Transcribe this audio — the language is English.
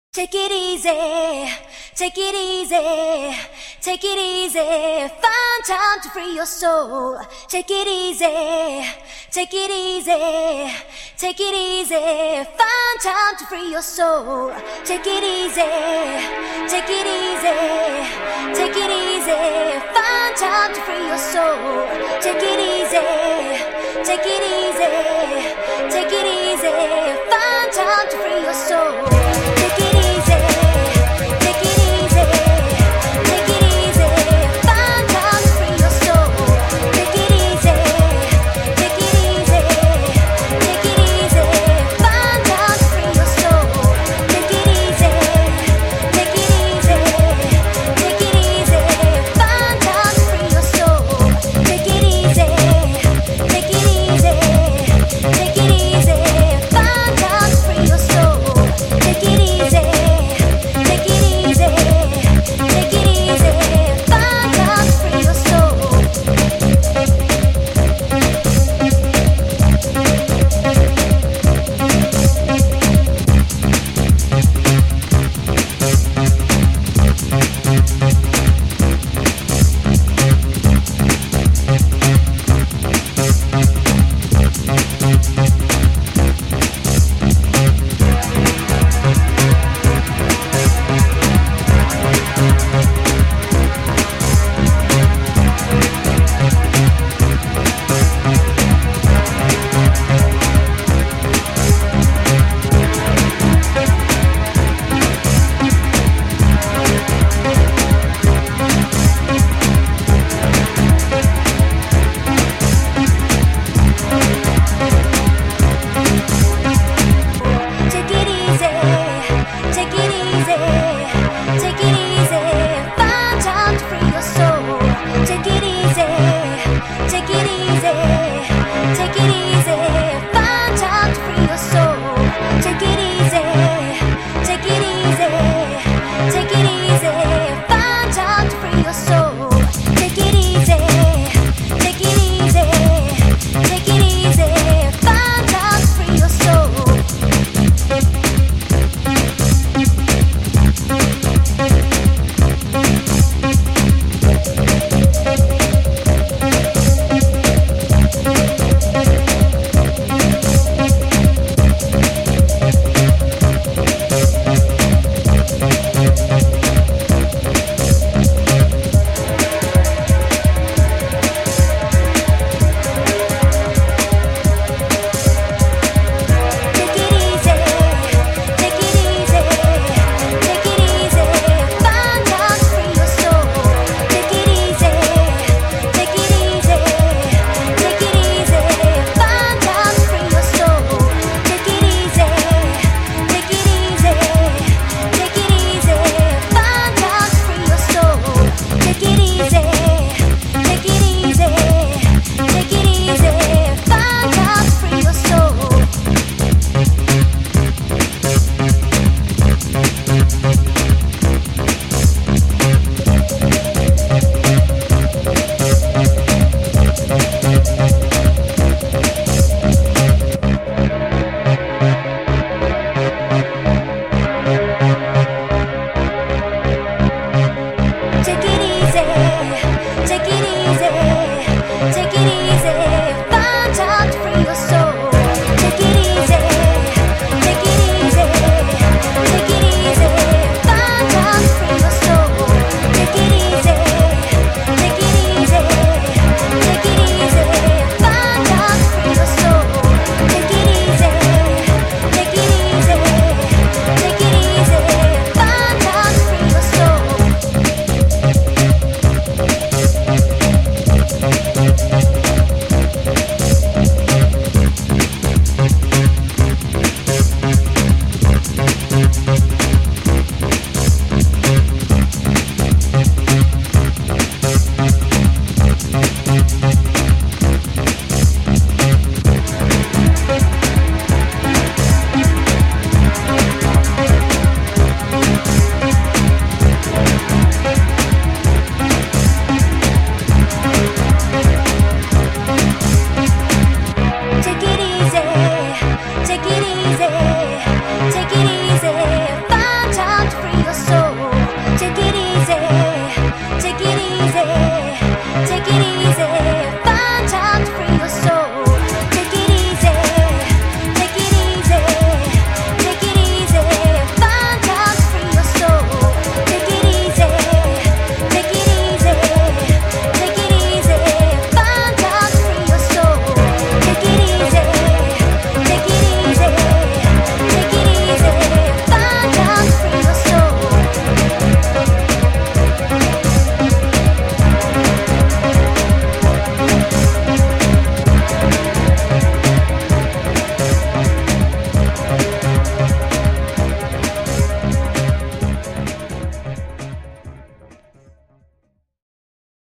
Take it easy, take it easy, take it easy. Find time to free your soul. Take it easy, take it easy, take it easy. Find time to free your soul. Take it easy, take it easy, take it easy. Find time to free your soul. Take it easy, take it easy, take it easy. Find time to free your soul.